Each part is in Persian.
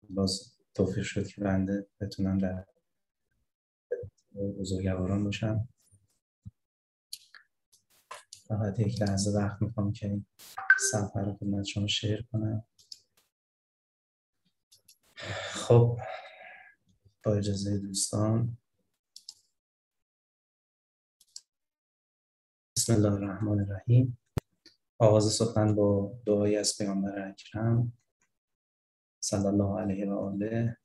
باز توفیق شد که بنده بتونم در بزرگواران باشم. فقط یک لحظه وقت میخوام که این صفحه رو خدمت شما شیر کنم. خب با اجازه دوستان، بسم الله الرحمن الرحیم. آغاز سخن با دعایی از پیامبر اکرم صلی الله علیه و آله.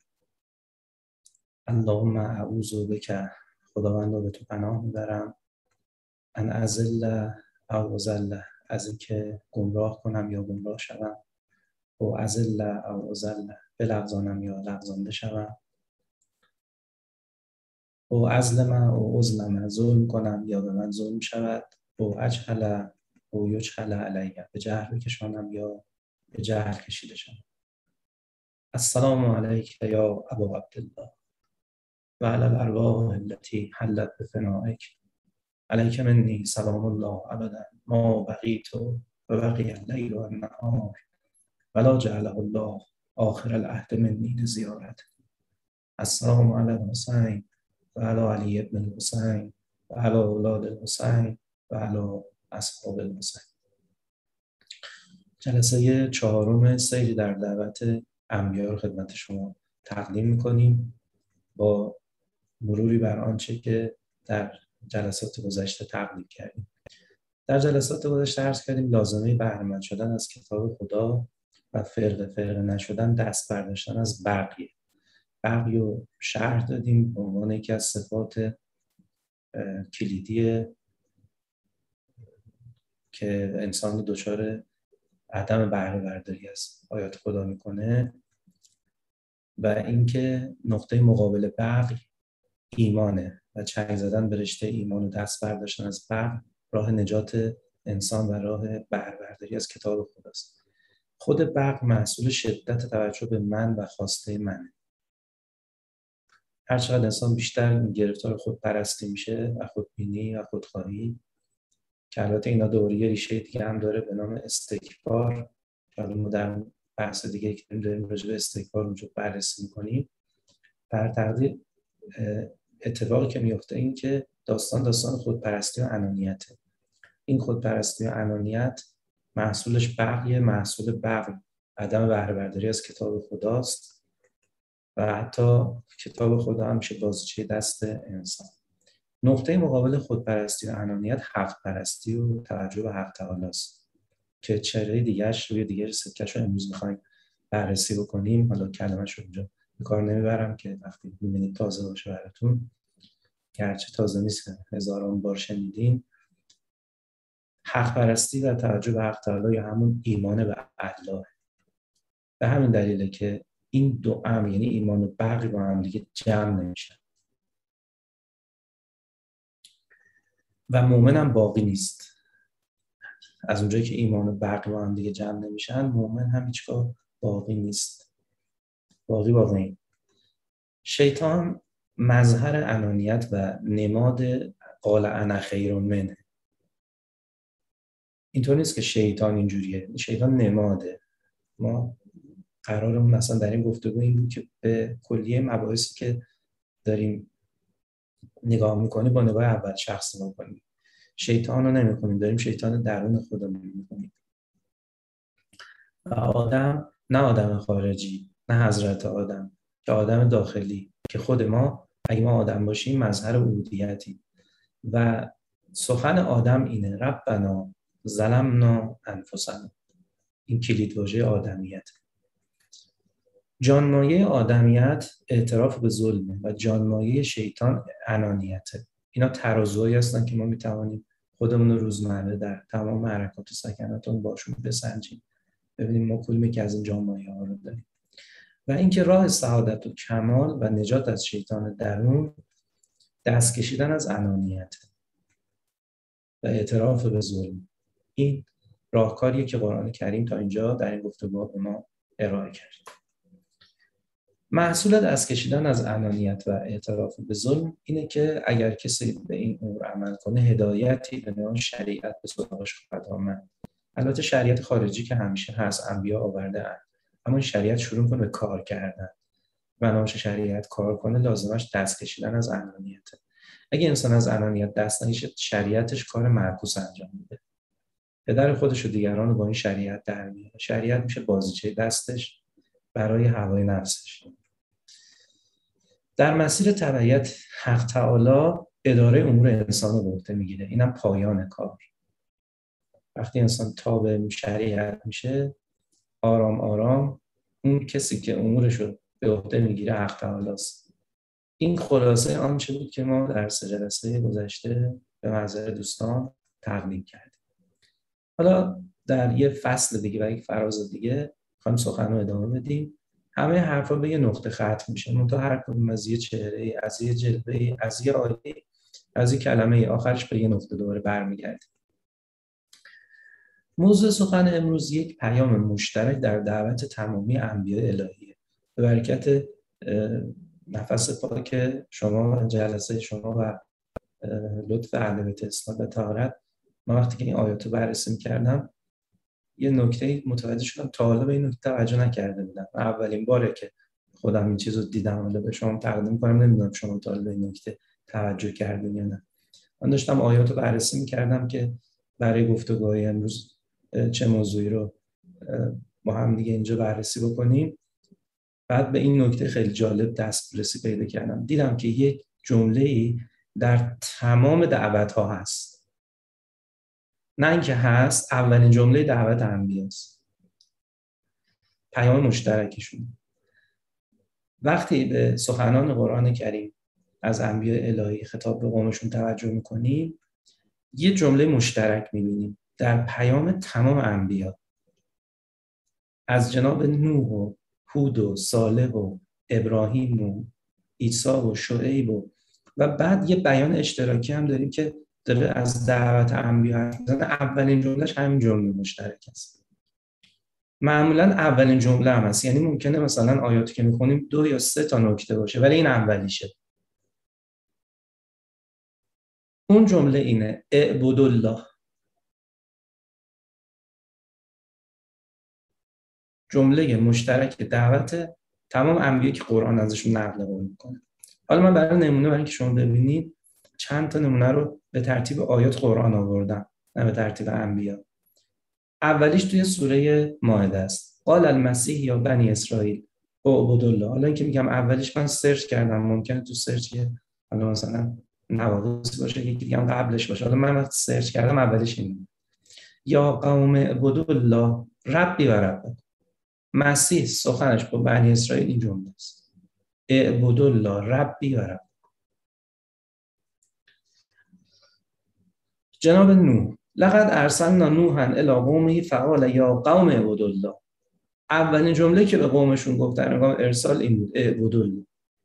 اللهم اعوذ بک، خداوند به تو پناه میبرم، ان اضل او اضل، از اینکه گمراه کنم یا گمراه شوم، و اضل او اضل، بلغزانم یا لغزانده شوم، و اظلم او اظلم، ظلم کنم یا به من ظلم شود، و اجهل او یجهل علیه، به جهل بکشانم یا به جهل کشیده شوم. السلام علیک یا ابا عبدالله و علی الارواح التي حلت بفنائک، علیک منی سلام الله ابدا ما بقیت و بقی اللیل و النهار ولا جعله الله آخر العهد منی لزیارت. السلام علی الحسین و علی علی ابن الحسین و علی اولاد الحسین و علی اصحاب الحسین. جلسه چهارم سیری در دعوت انبیا رو خدمت شما تقدیم می‌کنیم با مروری بر آنچه که در جلسات گذشته تقدیم کردیم. در جلسات گذشته عرض کردیم لازمه بهره‌مند شدن از کتاب خدا و فرقه نشدن، دست برداشتن از بغی رو شرح دادیم به عنوان یکی از صفات کلیدی که انسان دچار عدم بهره برداری از آیات خدا میکنه، و اینکه نقطه مقابل بغی ایمانه و چنگ زدن به رشته ایمان و دست برداشتن از بغی راه نجات انسان و راه بهره برداری از کتاب خداست. خود بغی محصول شدت توجه به من و خواسته منه. هر چقدر انسان بیشتر گرفتار خودپرستی میشه و خودبینی و خودخواهی، که البته اینا دوره ریشه دیگه هم داره به نام استکبار، که ما در بحث دیگه که داریم راجع به استکبار اونجا بررسی می‌کنیم، در تقدیر اتفاقی که میفته این که داستان خودپرستی و انانیته. این خودپرستی و انانیت محصولش بغی، محصول بغی عدم بهره برداری از کتاب خداست و حتی کتاب خدا هم میشه بازیچه دست انسان. نقطه مقابل خودپرستی و انانیت حق پرستی و توجه به حق تعالی است که چهره دیگه‌اش روی دیگه سکه‌اش رو امروز می‌خوایم بررسی بکنیم. حالا کلمه‌اش رو اینجا به کار نمیبرم که وقتی می‌بینید تازه باشه براتون، گرچه تازه نیست که هزاران بار شنیدین. حق پرستی و توجه به حق تعالی یا همون ایمان به الله. به همین دلیله که این دو امر، یعنی ایمان و بغی، با هم دیگه جمع نمیشن و مؤمن هم باقی نیست. از اونجایی که ایمان و بغی با هم دیگه جمع نمیشن، مؤمن هم هیچگاه باقی نیست. باقی شیطان مظهر انانیت و نماد قال انا خیر منه. اینطور نیست که شیطان اینجوریه، شیطان نماده. ما قرارمون مثلا در این گفتگو این بود که به کلیه مباحثی که داریم نگاه میکنیم با نگاه اول شخص نگاه کنیم. شیطان رو نمی‌کنیم، داریم شیطان درون خودمون می‌کنیم. و آدم، نه آدم خارجی، نه حضرت آدم، که آدم داخلی، که خود ما اگه ما آدم باشیم مظهر عبودیتی. و سخن آدم اینه: ربنا ظلمنا انفسنا. این کلیدواژه آدمیت. جانمایه آدمیت اعتراف به ظلمه و جانمایه شیطان انانیته. اینا ترازوهایی هستن که ما میتوانیم خودمون رو روزمره در تمام حرکات و سکناتون باشون بسنجیم، ببینیم ما کدومی که از این جانمایه ها رو داریم. و اینکه راه سعادت و کمال و نجات از شیطان درون دست کشیدن از انانیت و اعتراف به ظلم. این راهکاریه که قرآن کریم تا اینجا در این گفتگو به ما ارائه کرد. محصول دست کشیدن از انانیت و اعتراف به ظلم اینه که اگر کسی به این امور عمل کنه، هدایتی به نام شریعت به سراغش خواهد آمد. البته شریعت خارجی که همیشه هست، انبیا آورده اند، اما این شریعت شروع کنه به کار کردن. بنابراین شریعت کار کنه لازمش دست کشیدن از انانیته. اگه انسان از انانیت دست نکشه، شریعتش کار معکوس انجام میده. پدر خودش و دیگران رو با این شریعت در میاره. شریعت میشه بازیچه دستش برای هوای نفسش. در مسیر تبعیت حق تعالی اداره امور انسان رو به عهده میگیره. اینم پایان کار. وقتی انسان تابع شریعت میشه، آرام آرام اون کسی که امورش رو به عهده میگیره حق تعالی است. این خلاصه آنچه بود که ما در 3 جلسه گذشته به محضر دوستان تقدیم کردیم. حالا در یه فصل دیگه و یک فراز دیگه خواهیم سخن رو ادامه بدیم. همه حرفا به یه نقطه ختم میشه. منتها هر کدوم از یه چهره، از یه جلوه، از یه آیه، از یه کلمه آخرش به یه نقطه دوباره برمیگرده. موضوع سخن امروز یک پیام مشترک در دعوت تمامی انبیاء الهیه. به برکت نفس پاک شما و جلسه شما و لطف اهل بیت اسلام و طهارت، من وقتی که این آیات رو بررسی می‌کردم یه نکته متوجه شدم تا حالا به این نکته توجه نکرده بودم. اولین باره که خودم این چیز رو دیدم، حالا به شما تقدیم کنم. نمیدونم شما تا حالا به این نکته توجه کردین یا نه. من داشتم آیات رو بررسی می‌کردم که برای گفتگوهای امروز چه موضوعی رو با هم دیگه اینجا بررسی بکنیم. بعد به این نکته خیلی جالب دسترسی پیدا کردم. دیدم که یک جمله‌ای در تمام دعوت‌ها هست. نه اینکه هست، اولین جمله دعوت انبیاست. پیام مشترکشون. وقتی به سخنان قرآن کریم از انبیاء الهی خطاب به قومشون توجه می‌کنیم، یه جمله مشترک می‌بینیم در پیام تمام انبیا. از جناب نوح و هود و صالح و ابراهیم و عیسی و شعیب و بعد یه بیان اشتراکی هم داریم که داره از دعوت انبیا حرف می‌زنه. اولین جملهش همین جمله مشترک است. معمولا اولین جمله هم هست. یعنی ممکنه مثلا آیاتی که می‌خونیم 2 یا 3 تا نکته باشه، ولی این اولیشه. اون جمله اینه: اعبدوا الله. جمله مشترک دعوت تمام انبیا که قرآن ازشون نقل قول میکنه. حالا من برای نمونه، برای اینکه شما ببینید، چند تا نمونه رو به ترتیب آیات قرآن آوردم، نه به ترتیب انبیا. اولیش توی سوره مائده است. قال المسیح یا بنی اسرائیل اعبدوا الله. حالا اینکه میگم اولیش، من سرچ کردم، ممکنه تو سرچ حالا مثلا نواقص باشه، یکی دیگه هم قبلش باشه. حالا من وقتی سرچ کردم اولیش اینه: یا قوم اعبدوا الله ربی و ربکم. مسیح سخنش با بنی اسرائیل این جمله است: اعبدوا الله ربی و رب. جناب نوح: لقد ارسلنا نوحا الی قومه فقال یا قوم اعبدوا الله. اولین جمله که به قومشون گفت در هنگام ارسال این بود: اعبدوا الله.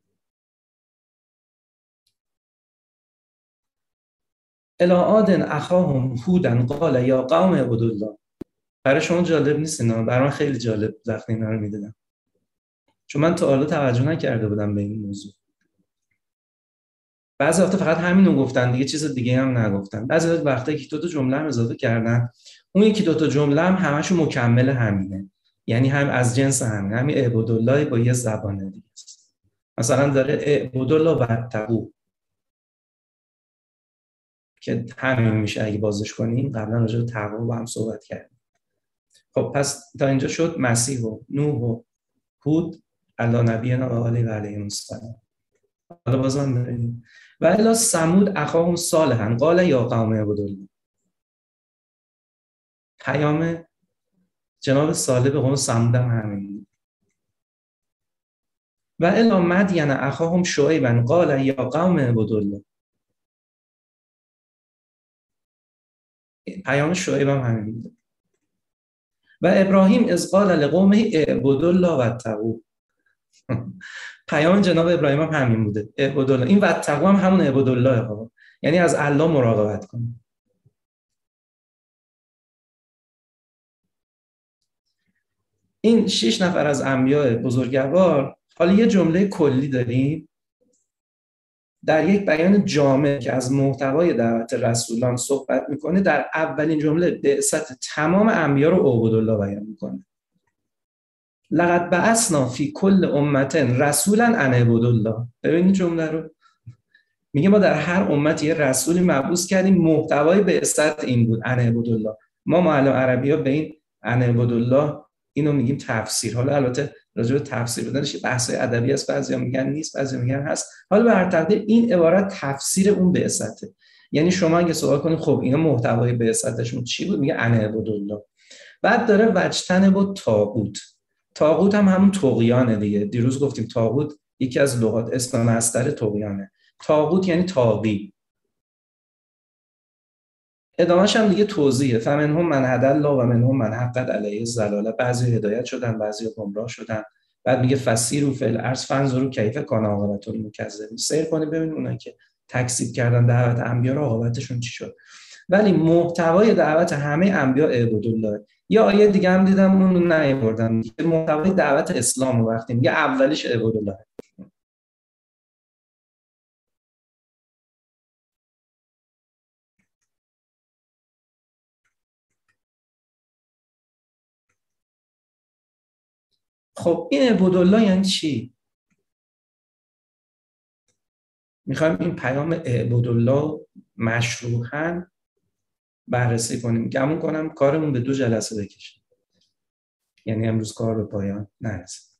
الی عاد اخاهم هودا قال یا قوم اعبدوا الله. برای شما جالب نیست اینا؟ برای من خیلی جالب وقتی اینا رو میدیدم، چون من تا حالا توجه نکرده بودم به این موضوع. بعضی وقتا فقط همین رو گفتن دیگه، چیز دیگه هم نگفتن. بعضی وقتا که 2 تا جمله هم اضافه کردن، اون یکی 2 تا جمله هم همشون مکمل همینه، یعنی هم از جنس همین اعبدوا الله با یه زبان دیگه است. مثلا داره اعبدوا الله واتقوا که همین میشه اگه بازش کنیم. قبلا راجع به تقوا با هم صحبت کردیم. خب پس تا اینجا شد مسیح و نوح و هود علی نبینا و علیه السلام. حالا بازم بریم و الی ثمود اخاهم صالحا قال یا قوم اعبدوا الله. پیام جناب صالح به قوم ثمود هم همین. و الی مدین اخاهم شعیبا قال یا قوم اعبدوا الله. پیام شعیب هم همین. و ابراهیم اذ قال لقومه اعبدوا الله واتقوا. پیام جناب ابراهیم هم همین بوده: اعبدوا الله. این واتقوا هم همون اعبدوا الله، یعنی از الله مراقبت کنید. این 6 نفر از انبیاء بزرگوار. حالا یه جمله کلی داریم در یک بیان جامع که از محتوای دعوت رسولان صحبت میکنه. در اولین جمله بعثت تمام انبیا رو اعبدوا الله بیان میکنه. لقد بعثنا فی کل امة رسولا ان اعبدوا الله. ببینید جمله رو، میگه ما در هر امتی یه رسولی مبعوث کردیم، محتوای بعثت این بود ان اعبدوا الله. ما معلم عربی‌ها به این ان اعبدوا الله اینو میگیم تفسیر. حالا البته راجع به تفسیر بدنش بحث ادبی است، بعضیا میگن نیست، بعضیا میگن هست. حالا به هر تقدیر این عبارت تفسیر اون بعثته. یعنی شما اگه سوال کنید خب اینا محتوای بعثتشون چی بود، میگه ان اعبدوا الله. بعد داره واجتنبوا طاغوت. طاغوت هم همون طغیانه دیگه. دیروز گفتیم طاغوت یکی از لغات اسم مصدر طغیانه. طاغوت یعنی طاغی. ادامهش هم دیگه توضیحه. فمنهم من هدی الله و منهم من حقت علیه الضلاله. بعضی هدایت شدن، بعضی گمراه شدن. بعد میگه فسیروا فی الارض فانظروا کیف کان عاقبة المکذبین. سیر کنید ببینید اونایی که تکذیب کردن دعوت انبیا رو عاقبتشون چی شد. ولی محتوای دعوت همه انبیا اعبدوا الله. یا آیه دیگه هم دیدم اون رو نیاوردم، محتوای دعوت اسلام رو وقتی میگه اولیش اعبدوا الله. خب این اعبدوا الله یعنی چی؟ میخوایم این پیام اعبدوا الله مشروحاً بررسی کنیم. گمون کنم کارمون به 2 جلسه بکشه، یعنی امروز کار به پایان نرسه.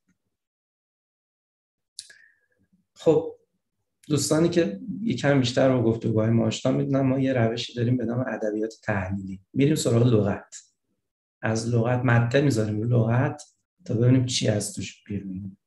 خب دوستانی که یکم بیشتر رو گفتگوهای ما آشنا میدونن، ما یه روشی داریم به نام ادبیات تحلیلی. میریم سراغ لغت، از لغت مدده میذاریم رو لغت تا ببینیم چی از توش بیرون.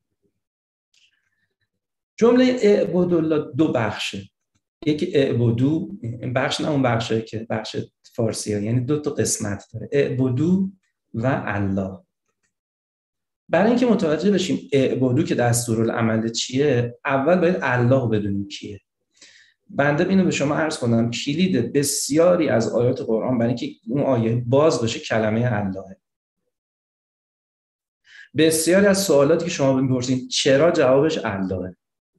جمله اعبدوا الله 2 بخشه. یکی اعبدو، بخش نه اون بخشه که بخش فارسیه، یعنی 2 تا قسمت داره، اعبدو و الله. برای اینکه متوجه بشیم اعبدو که دستورالعمل چیه، اول باید الله رو بدونیم کیه. بنده اینو به شما عرض کنم، کلید بسیاری از آیات قرآن برای اینکه اون آیه باز باشه کلمه الله. بسیاری از سوالاتی که شما میپرسین چرا، جوابش الله.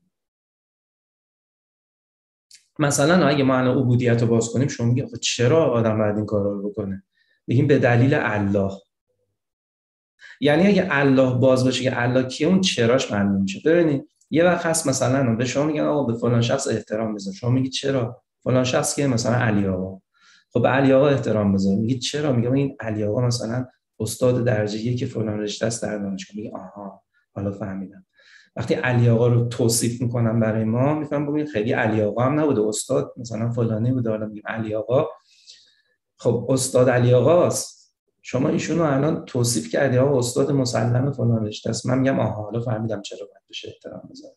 مثلا اگه ما الان عبودیت رو باز کنیم، شما میگید چرا آدم باید این کارا رو بکنه؟ میگیم به دلیل الله. یعنی اگه الله باز باشه که الله کیه، اون چراش معلوم میشه. ببینید یه وقت هست مثلا به شما میگن آقا به فلان شخص احترام بذار، شما میگید چرا؟ فلان شخص که مثلا علی آقا، خب به علی آقا احترام بذار. میگید چرا؟ میگم این علی آقا مثلا استاد درجه 1 فلان رشته است در دانشگاه. میگه آها حالا فهمیدم. وقتی علی آقا رو توصیف میکنم برای ما، میفهم ببین خیلی علی آقا هم نبوده، استاد مثلا فلانی بوده، حالا میگیم علی آقا. خب استاد علی آقاست، شما ایشونو الان توصیف کردی آقا استاد مسلم فلان رشته است، من میگم آها حالا فهمیدم چرا باید بهش احترام بذارم.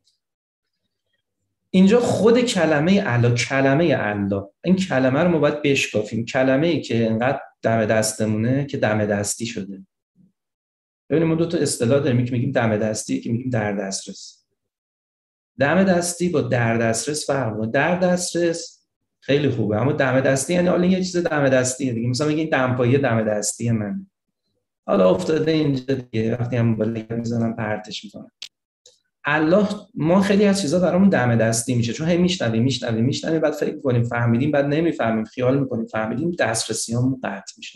اینجا خود کلمه الله، کلمه الله، این کلمه رو ما باید بشکافیم. کلمه‌ای که انقدر دم دستمونه که دم دستی شده. ببینید ما 2 تا اصطلاح داریم، که میگیم دم دستی، که میگیم در دسترس. دم دستی با در دسترس فرق داره. در دسترس خیلی خوبه، اما دم دستی یعنی حالا یه چیز دم دستیه دیگه. مثلا میگین دمپایی دم دستی من، حالا افتاده اینجا دیگه، وقتی هم بالا میزنم پرتش میکنم. الله ما خیلی از چیزا برامون دم دستی میشه، چون هی میشنویم بعد فکر میکنیم فهمیدیم، بعد نمیفهمیم، خیال میکنیم فهمیدیم، دسترسیامون قطع میشه.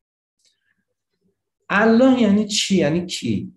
الله یعنی چی؟ یعنی کی؟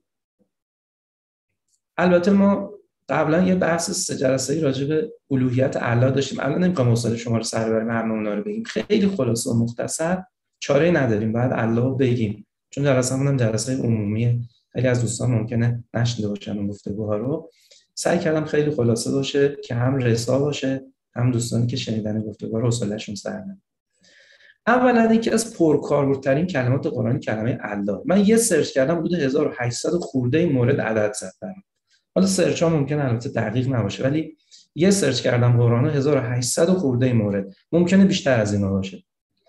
البته ما قبلا یه بحث 3 جلسه‌ای راجع به الوهیت الله داشتیم. الان نمیخوام حوصله شما رو سر ببرم همه اونا رو بگیم، خیلی خلاصه و مختصر. چاره‌ای نداریم، بعد الله رو بگیم، چون جلسه‌مون هم جلسه عمومیه. خیلی از دوستان ممکنه نشنیده باشن اون گفتگوها رو. سعی کردم خیلی خلاصه باشه که هم رسا باشه، هم دوستانی که شنیدن گفتگوها رو حوصله‌شون سر نره. اولا یکی از پرکاربردترین کلمات قرآنی کلمه الله. من یه سرچ کردم حدود 1800 خورده مورد عدد زدم. حالا سرچ ها ممکنه البته دقیق نباشه، ولی یه سرچ کردم قرآن 1800 خورده مورد، ممکنه بیشتر از اینا باشه.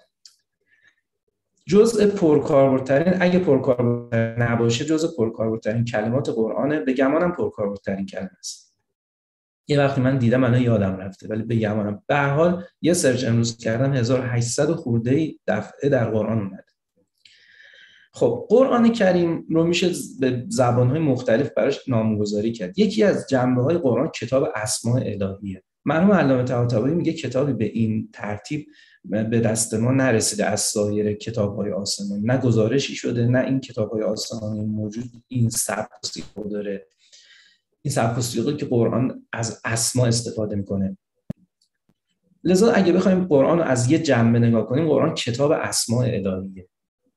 جزء پرکاربردترین، اگه پرکاربردترین نباشه، جزء پرکاربردترین کلمات قرآنه. به گمانم پرکاربردترین کلمه است. یه وقتی من دیدم الان یادم رفته، ولی به گمانم. به هر حال یه سرچ امروز کردم 1800 خورده دفعه در قرآن اومده. خب قرآن کریم رو میشه به زبان‌های مختلف براش نامگذاری کرد. یکی از جنبه‌های قرآن کتاب اسماء الهیه. مرحوم علامه طباطبایی میگه کتابی به این ترتیب به دست ما نرسیده از سایر کتاب‌های آسمانی، نه گزارشی شده، نه این کتاب‌های آسمانی موجود این سبک و سیاق داره. این سبک و سیاقی که قرآن از اسما استفاده میکنه. لذا اگه بخوایم قرآن رو از یه جنبه نگاه کنیم، قرآن کتاب اسماء الهیه.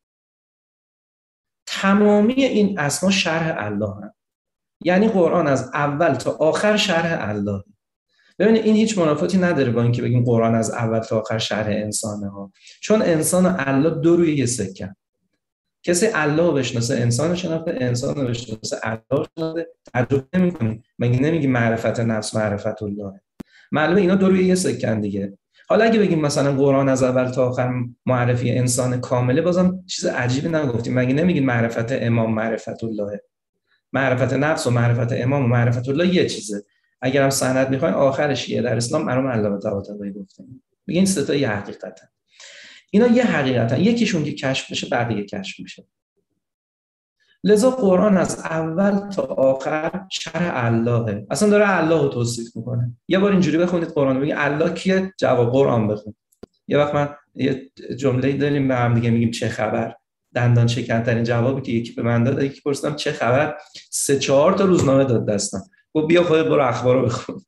تمامی این اسما شرح الله هم. یعنی قرآن از اول تا آخر شرح الله. ببینید این هیچ منافاتی نداره با اینکه بگیم قرآن از اول تا آخر شرح انسانه ها، چون انسان و الله دو روی یه سکه. کسی الله رو بشناسه انسان رو شناخته، انسان رو بشناسه الله رو شناخته. تجربه نمی‌کنی؟ مگه نمیگی معرفت نفس معرفت الله؟ معلومه اینا دو روی یه سکن دیگه. حالا اگه بگیم مثلا قرآن از اول تا آخر معرفی انسان کامله، بازم چیز عجیبی نگفتیم. مگه نمیگین معرفت امام معرفت الله؟ معرفت نفس و معرفت امام و معرفت الله یه چیزه. اگر هم سند میخواین آخرش یه در اسلام مرحوم علامه طباطبایی گفتیم. میگه این سه تا یه حقیقتن. اینا یه حقیقتن، یکیشون که کشف بشه بقیه کشف میشه. لذا قرآن از اول تا آخر شرح اللهه. اصلا داره الله رو توصیف میکنه. یه بار اینجوری بخونید قرآن رو، بگید الله کیه؟ جواب قرآن بخون. یه وقت من یه جمله‌ای داریم به هم دیگه میگیم چه خبر؟ دندان شکن‌ترین جوابی که یکی به من داد، یکی پرسیدم چه خبر؟ 3-4 تا روزنامه داد دستم. گفت بیا خودت برو اخبار رو بخون.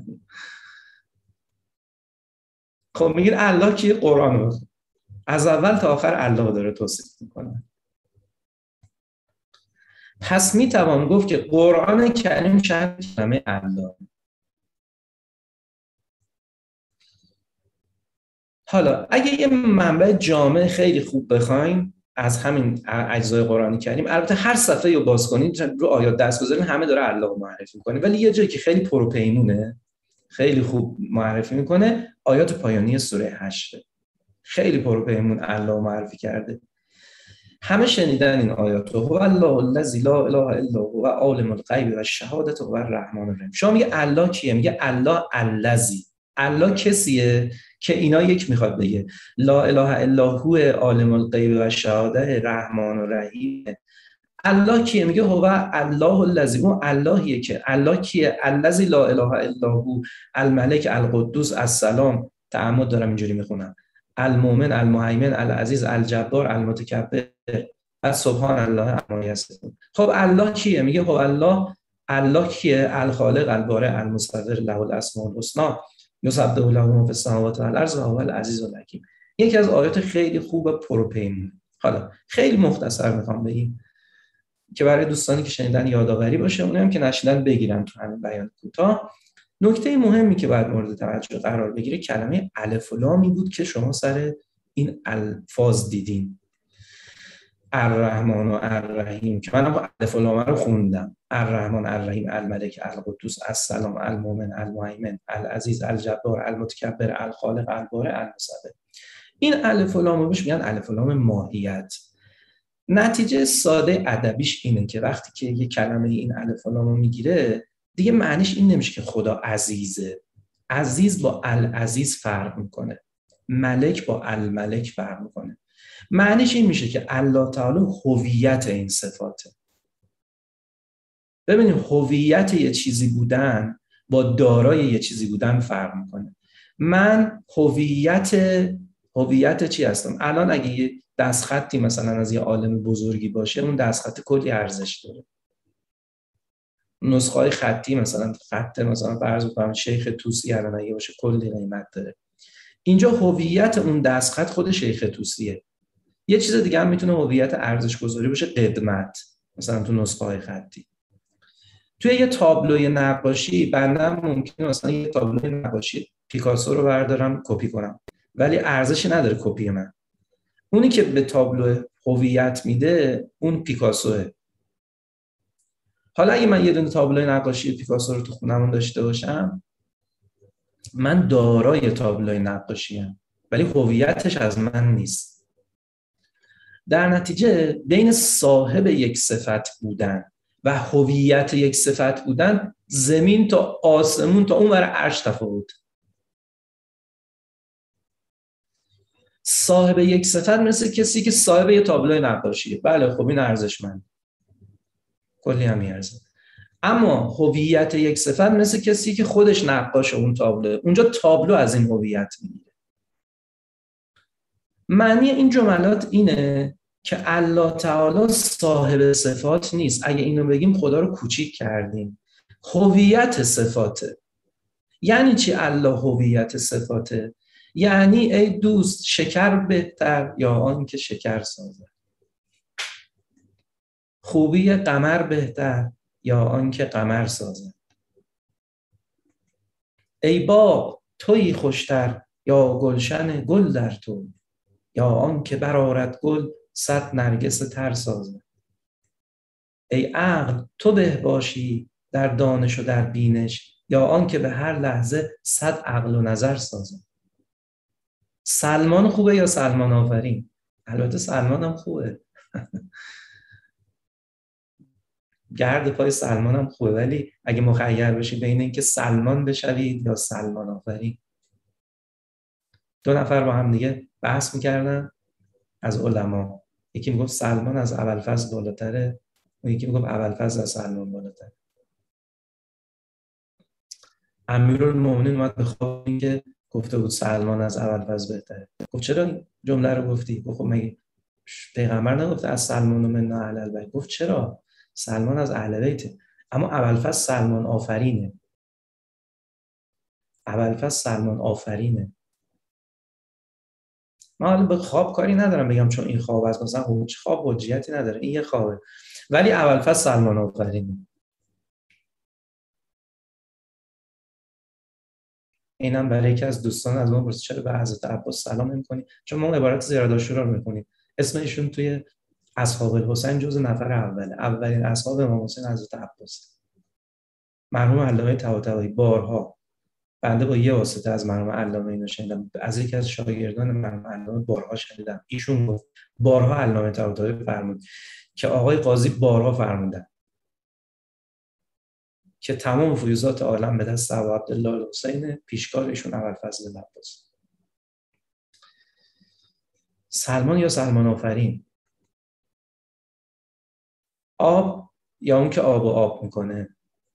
خب میگید الله کیه؟ قرآن رو بخون. از اول تا آخر الله داره توصیف میکنه. پس میتوان گفت که قرآن کریم شرح کلمه الله. حالا اگه یه منبع جامع خیلی خوب بخوایم از همین اجزای قرآن کریم، البته هر صفحه رو باز کنید رو آیات دست بزنید همه داره الله رو معرفی میکنه، ولی یه جایی که خیلی پروپیمونه، خیلی خوب معرفی میکنه، آیات پایانی سوره 8 خیلی پروپیمون الله رو معرفی کرده. همه شنیدن این آیات رو. هو الله الذی لا اله الا هو عالم الغیب و الشهادة و الرحمن الرحیم. شما میگه الله کیه؟ میگه الله الذی. الله کسیه که اینا یک میخواد بگه لا اله الا هو عالم الغیب و الشهادة رحمان الرحیم. الله کیه؟ میگه هو الله الذی. اون اللهیه که الله کیه؟ الذی لا اله الا هو الملک القدوس السلام. تعمد دارم اینجوری میخونم. المؤمن المهیمن العزیز الجبار المتکبر سبحان الله عما یصفون. خب الله کیه؟ میگه خب الله کیه؟ الخالق البارئ المصور له الاسماء الحسنی یسبح له ما فی السماوات و الارض و هو العزیز الحکیم. یکی از آیات خیلی خوب و پروپیمون. حالا خیلی مختصر میخوام بگیم که برای دوستانی که شنیدن یادآوری باشه، اونایی هم که نشیدن بگیرن تو همین بیان کوتاه. نکته مهمی که باید مورد توجه قرار بگیره کلمه الف و لامی بود که شما سر این الفاظ دیدین. الرحمن و الرحیم که من الف و لام رو خوندم. الرحمن الرحیم الملک القدوس السلام المؤمن المهیمن العزیز الجبار المتکبر الخالق البارئ المصور. این الف و لام رو بهش میگن الف و لام ماهیت. نتیجه ساده ادبیش اینه که وقتی که یک کلمه این الف و لام رو میگیره دیگه معنیش این نمیشه که خدا عزیزه. عزیز با العزیز فرق میکنه. ملک با الملک فرق میکنه. معنیش این میشه که الله تعالی هویت این صفاته. ببینید هویت یه چیزی بودن با دارای یه چیزی بودن فرق میکنه. من هویت چی هستم؟ الان اگه یه دستخطی مثلا از یه عالم بزرگی باشه، اون دستخط کلی ارزش داره. نسخه‌های خطی مثلا خط مثلا فرض بکنم شیخ طوسی الان اگه باشه کلی قیمت داره. اینجا هویت اون دستخط خود شیخ طوسیه. یه چیز دیگه هم میتونه هویت ارزش گذاری باشه، قدمت، مثلا تو نسخه‌های خطی. توی یه تابلوی نقاشی بنده ممکنه مثلا یه تابلوی نقاشی پیکاسو رو بردارم کپی کنم، ولی ارزشی نداره کپی من. اونی که به تابلو هویت میده اون پیکاسوه. حالا اگه من یه دونه تابلوی نقاشی پیکاسو رو تو خونمون داشته باشم، من دارای تابلوی نقاشی ام، ولی هویتش از من نیست. در نتیجه بین صاحب یک صفت بودن و هویت یک صفت بودن زمین تا آسمون تا اون ور عرش تفاوت. صاحب یک صفت مثل کسی که صاحب یک تابلوی نقاشیه. بله خب این ارزشمند، کلی هم میارزه. اما هویت یک صفت مثل کسی که خودش نقاش اون تابلو، اونجا تابلو از این هویت میگیره. معنی این جملات اینه که الله تعالی صاحب صفات نیست. اگه اینو بگیم خدا رو کوچیک کردیم. هویت صفاته. یعنی چی الله هویت صفاته؟ یعنی ای دوست، شکر بهتر یا آن که شکر سازد؟ خوبی قمر بهتر یا آن که قمر سازد؟ ای باغ تویی خوشتر یا گلشن گل در تو، یا آن که برآرد گل صد نرگس تر سازد؟ ای عقل تو به باشی در دانش و در بینش، یا آن که به هر لحظه صد عقل و نظر سازد؟ سلمان خوبه یا سلمان آفرین؟ البته سلمان هم خوبه. گرد پای سلمان هم خوبه، ولی اگه مخیر بشی بین اینکه سلمان بشوید یا سلمان آفرین. دو نفر با هم دیگه بحث میکردن از علما. یکی میگفت سلمان از ابوالفضل بالاتره، و یکی میگفت ابوالفضل از سلمان بالاتره. امیرالمومنین اومد به خواب که گفته بود سلمان از ابوالفضل بهتره. گفت چرا این جمله رو گفتی؟ گفت خب مگه پیغمبر نگفته از سلمان و منا اهل البیت؟ گفت چرا؟ سلمان از اهل بیته، اما ابوالفضل سلمان آفرینه. ابوالفضل سلمان آفرینه. من حالا به خواب کاری ندارم بگم چون این خواب است مثلا خواب حجیتی نداره، این یه خوابه، ولی ابوالفضل سلمان آفرینه. اینم برای یکی از دوستان از ما پرسید چرا به حضرت عباس سلام نمی‌کنی؟ چون ما عبارت زیارت عاشورا رو می‌خونیم. اسم ایشون توی اصحاب الحسین جزء نفر اوله، اولین اصحاب امام حسین حضرت عباس. مرحوم علامه طباطبایی بارها، بنده با یه واسطه از مرحوم علامه اینو شنیدم، از یکی از شاگردان مرحوم علامه بارها شنیدم، ایشون گفت بارها علامه طباطبایی فرمود که آقای قاضی بارها فرمودن که تمام فیوزات عالم به دست ابو عبدالله الحسین، پیشکار ایشون ابوالفضل عباس. سلمان یا سلمان آفرین؟ آب یا اون که آب و آب میکنه؟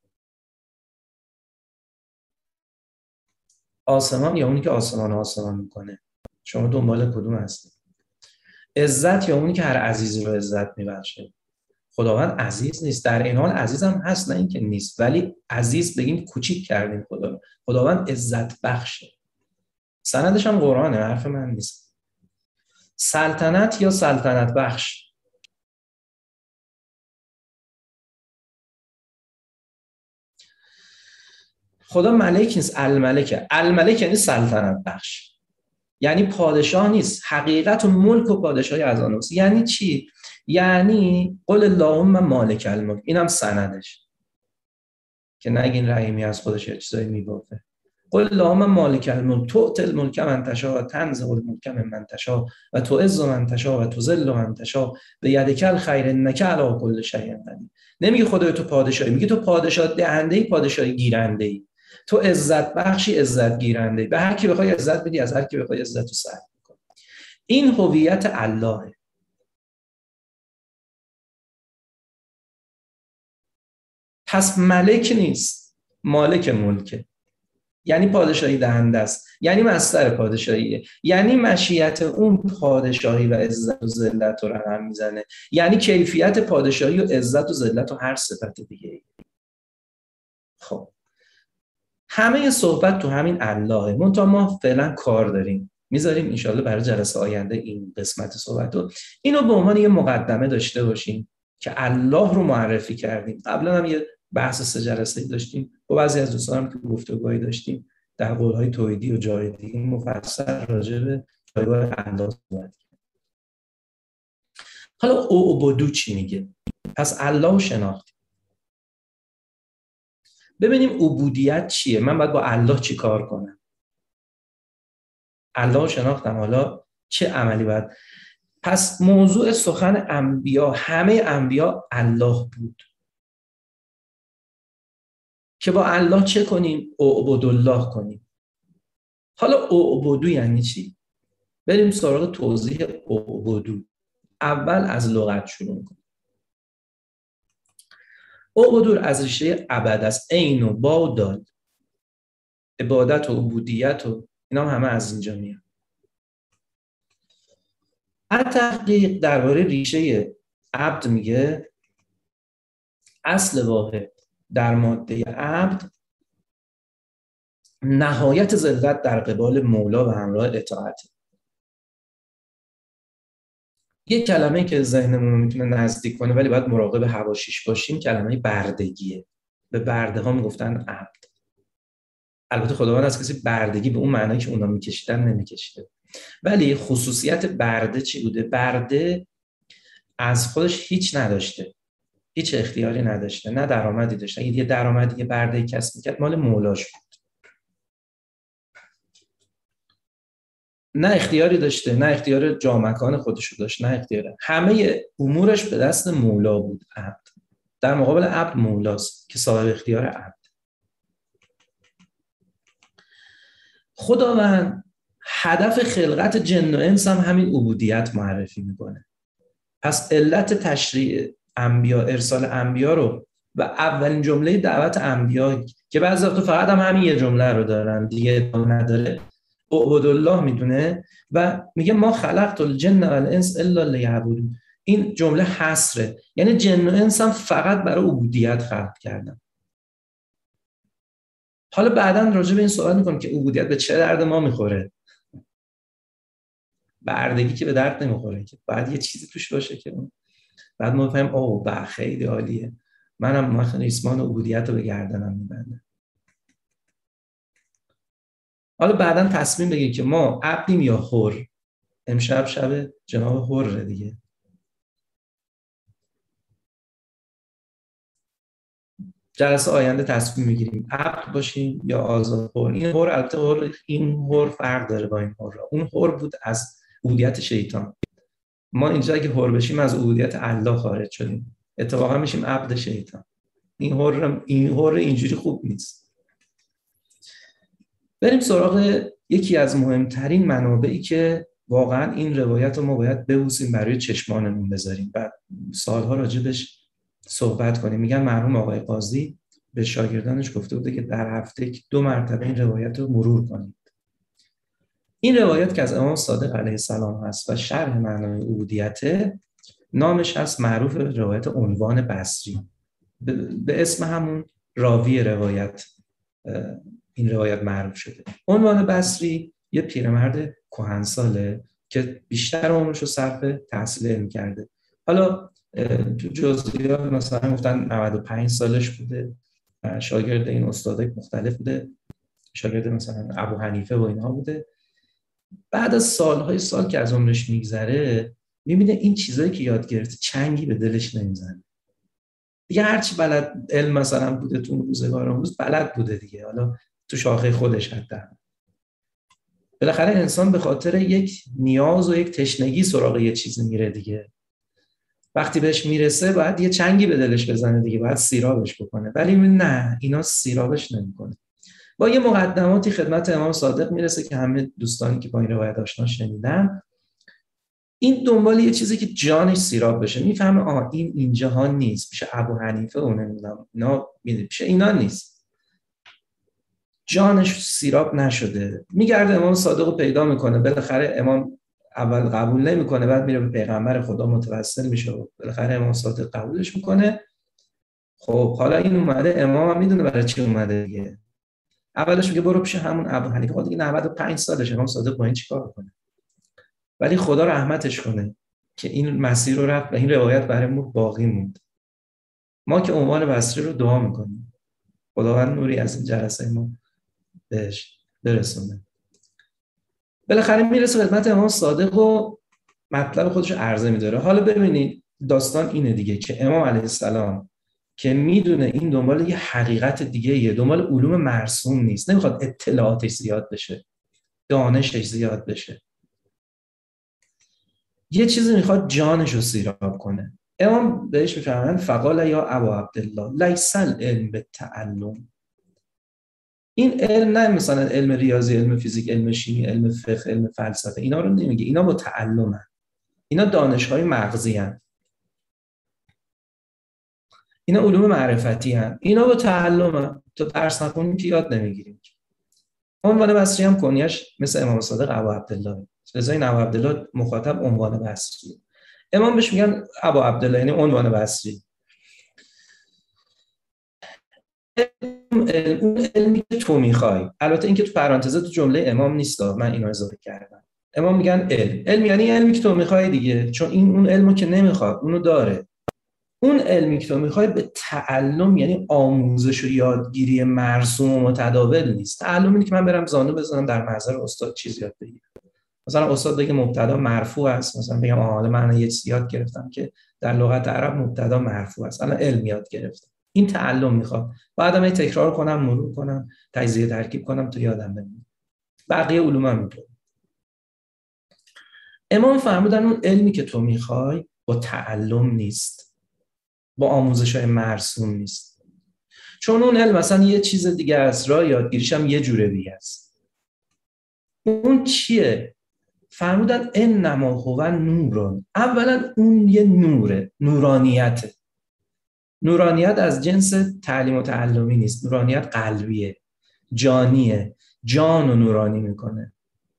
آسمان یا اونی که آسمان میکنه؟ شما دنبال کدوم هستید؟ عزت یا اونی که هر عزیزی رو عزت میبخشه؟ خداوند عزیز نیست، در این حال عزیز هم هست، نه اینکه نیست، ولی عزیز بگیم کوچیک کردیم خدا. خداوند عزت بخشه. سندش هم قرآنه، حرف من نیست. سلطنت یا سلطنت بخش؟ خدا ملک نیست، الملکه. الملک یعنی سلطنت بخش، یعنی پادشاه نیست. حقیقت و ملک و پادشاهی از آن است. یعنی چی؟ یعنی قل اللهم مالک الملک. اینم سندش که نگین رحیمی از خودش یه چیزایی میگفته. قل اللهم مالک الملک تؤتی الملک من تشاء و تنزع الملک ممن تشاء و تعز من تشاء و تذل من تشاء بیدک الخیر انک علی کل شیء قدیر. نمیگه خدای تو پادشاهی، میگه تو پادشاه دهنده‌ای، پادشاهی گیرنده‌ای، تو عزت بخشی، عزت گیرنده‌ای. به هر کی بخوای عزت بدی، از هر کی بخوای عزت رو سلب کنی. این هویت الله. پس ملک نیست، مالک ملکه. یعنی پادشاهی دهنده است، یعنی مصدر پادشاهیه، یعنی مشیت اون پادشاهی و عزت و ذلت رو رقم میزنه، یعنی کیفیت پادشاهی و عزت و ذلت و هر صفت دیگه. خب همه صحبت تو همین اللهه. منتها ما فعلا کار داریم، میذاریم انشالله برای جلسه آینده این قسمت صحبت رو اینو به عنوان یه مقدمه داشته باشیم که الله رو معرفی کردیم. قبلا هم یه بحث 3 جلسه‌ای داشتیم با بعضی از دوستانم که گفتگوهایی داشتیم در قول‌های توحیدی و جای دیگه مفصل راجع به جایگاه الله صحبت. حالا اعبدوا چی میگه؟ پس الله رو شناختیم. ببینیم عبودیت چیه؟ من باید با الله چی کار کنم؟ الله رو شناختم، حالا چه عملی باید؟ پس موضوع سخن انبیا، همه انبیا الله بود که با الله چه کنیم؟ اعبدوا الله کنیم. حالا اعبدوا یعنی چی؟ بریم سراغ توضیح اعبدوا. اول از لغت شروع کنیم. عبدور از ریشه عبد است، عین و با و دال، عبادت و عبودیت و اینا همه از اینجا میاد. التحقیق درباره ریشه عبد میگه اصل واحد در ماده عبد نهایت ذلت در قبال مولا و همراه اطاعت. یک کلمه که ذهنمون رو میتونه نزدیک کنه ولی باید مراقب حواشیش باشیم کلمه بردگیه. به برده ها میگفتن عبد. البته خداوند از کسی بردگی به اون معنایی که اونا میکشیدن نمیکشیده. ولی خصوصیت برده چی بوده؟ برده از خودش هیچ نداشته، هیچ اختیاری نداشته، نه درآمدی داشته. یه درآمدی یه برده کسب میکرد مال مولاش بود، نه اختیاری داشته، نه اختیار جامکان خودشو داشت، نه اختیار، همه امورش به دست مولا بود. عبد در مقابل عبد مولاست که صاحب اختیار عبد. خداوند هدف خلقت جن و انس هم همین عبودیت معرفی میکنه. پس علت تشریع انبیا، ارسال انبیا رو و اولین جمله دعوت انبیا که بعضی وقتا فقط هم همین یه جمله رو دارن دیگه نداره، اعبدوا الله میدونه و میگه ما خلقت الجن والانس الا لیعبدون. این جمله حصره، یعنی جن و انس هم فقط برای عبودیت خلق کردن. حالا بعداً راجع به این صحبت میکنم که عبودیت به چه درد ما میخوره. بردگی که به درد نمیخوره، که بعد یه چیزی توش باشه که بعد ما بفهمیم اوه خیلی عالیه، منم ریسمان عبودیت رو به گردنم میبنده. حالا بعداً تصمیم بگیر که ما عبدیم یا حر. امشب شب جناب حره دیگه. جلسه آینده تصمیم میگیریم عبد باشیم یا آزاد حر. این حر البته این حر فرق داره با این حر. اون حر بود از عبودیت شیطان. ما اینجا اگه حر بشیم از عبودیت الله خارج شدیم، اتفاقا میشیم عبد شیطان. این حر اینجوری خوب نیست. بریم سراغ یکی از مهمترین منابعی که واقعا این روایت رو ما باید ببوسیم برای چشمانمون بذاریم و سالها راجبش صحبت کنیم. میگن مرحوم آقای قاضی به شاگردانش گفته بوده که در هفته 2 مرتبه این روایت رو مرور کنید. این روایت که از امام صادق علیه السلام هست و شرح معنای عبودیت، نامش هست معروف روایت عنوان بصری، به اسم همون راوی روایت این روایت معروف شده. عنوان بصری یه پیرمرد کهنساله که بیشتر عمرش رو صرف تحصیل علم کرده. حالا تو جزئیات مثلا گفتن 95 سالش بوده، شاگرد این استادای مختلف بوده، شاگرد مثلا ابو حنیفه و اینها بوده. بعد از سالهای سال که از عمرش میگذره میبینه این چیزایی که یاد گرفته چنگی به دلش نمیزنه دیگه. هرچی بلد علم مثلا بوده تو روزگار امروز بلد بوده دیگه، حالا تو شاخه خودش حتی. بالاخره انسان به خاطر یک نیاز و یک تشنگی سراغ یه چیزی میره دیگه. وقتی بهش میرسه باید یه چنگی به دلش بزنه دیگه، باید سیرابش بکنه. ولی نه، اینا سیرابش نمیکنه. با یه مقدماتی خدمت امام صادق میرسه که همه دوستانی که با این روایت آشنا شنیدن، این دنبال یه چیزی که جانش سیراب بشه. میفهمه این اینجاها نیست، پیش ابو حنیفه و نمیدونم اینا، پیش اینا نیست، جانش سیراب نشده. میگرده امام صادق رو پیدا میکنه. بالاخره امام اول قبول نمیکنه، بعد میره به پیغمبر خدا متوسل میشه و بالاخره امام صادق قبولش میکنه. خب حالا این اومده، امام هم میدونه برای چی اومده دیگه. اولش میگه برو پیش همون ابو حنیفه، دیگه 95 سالشه، امام صادق با این چیکار کنه؟ ولی خدا رحمتش کنه که این مسیر رو رفت و این روایت برای ما باقی موند. ما که عنوان بصری رو دعا میکنیم خداوند نوری از این جلسه ما بهش برسونه. بالاخره میرسه خدمت امام صادق و مطلب خودش رو عرضه میداره. حالا ببینید داستان اینه دیگه که امام علیه السلام که میدونه این دنبال یه حقیقت دیگه یه، دنبال علوم مرسوم نیست، نمیخواد اطلاعاتش زیاد بشه، دانشش زیاد بشه، یه چیزی میخواد جانش رو سیراب کنه. امام بهش میفرمایند فقال یا ابا عبدالله لیس العلم بالتعلم. این علم نه مثلا علم ریاضی، علم فیزیک، علم شیمی، علم فقه، علم فلسفه، اینا رو نمیگه. اینا با تعلمن، اینا دانش‌های مغزی هن. اینا علوم معرفتی هستند. اینا با تعلم تو درس نخونیم که یاد نمیگیریم. عنوان بصری هم کنیش مثل امام صادق ابا عبدالله، لذا این ابا عبدالله مخاطب عنوان بصری، امام بهش میگن ابا عبدالله، یعنی عنوان بصری. اون علمی که تو میخوای، البته این که تو پرانتزه تو جمله امام نیست، من اینو اضافه کردم. امام میگن علم یعنی علمی که تو میخوای دیگه، چون این اون علمو که نمیخواد اونو داره. اون علمی که تو میخوای به تعلم یعنی آموزش و یادگیری مرسوم و متداول نیست. تعلم اینه که من برم زانو بزنم در محضر استاد چیز یاد بگیرم. مثلا استاد بگه مبتدا مرفوع است، مثلا بگم حالا من یه چیز یاد گرفتم که در لغت عرب مبتدا مرفوع است، الان علم یاد گرفتم. این تعلم میخواد. بعدم تکرار کنم، مرور کنم، تجزیه ترکیب کنم تا یادم بمونه. بقیه علوم هم اینطور. امام فرمودن اون علمی که تو میخوای با تعلم نیست، با آموزش‌های مرسوم نیست. چون اون علم مثلا یه چیز دیگه است، راه یادگیریش هم یه جوره دیگه است. اون چیه؟ فرمودن انما هو نورون. اولا اون یه نوره، نورانیته. نورانیت از جنس تعلیم و تعلمی نیست، نورانیت قلبیه، جانیه، جان و نورانی میکنه.